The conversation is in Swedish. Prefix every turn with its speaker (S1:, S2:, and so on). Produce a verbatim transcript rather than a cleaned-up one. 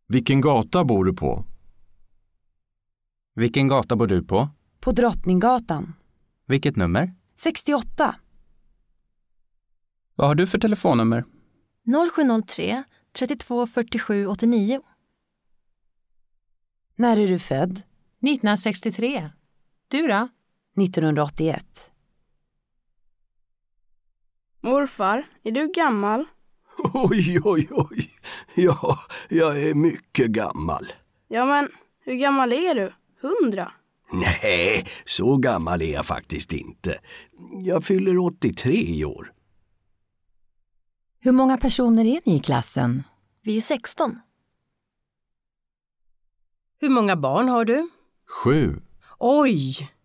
S1: Vilken gata bor du på?
S2: Vilken gata bor du på?
S3: På Drottninggatan.
S2: Vilket nummer?
S3: sextioåtta.
S2: Vad har du för telefonnummer?
S4: noll sju noll tre trettiotvå fyrtiosju åttionio.
S3: När är du född?
S5: nittonhundrasextiotre. Du då?
S3: nittonhundraåttioett.
S6: Morfar, är du gammal?
S7: Oj, oj, oj. Ja, jag är mycket gammal.
S6: Ja, men hur gammal är du? Hundra?
S7: Nej, så gammal är jag faktiskt inte. Jag fyller åttiotre i år.
S8: Hur många personer är ni i klassen?
S4: Vi är sexton.
S5: Hur många barn har du?
S1: Sju.
S5: Oj!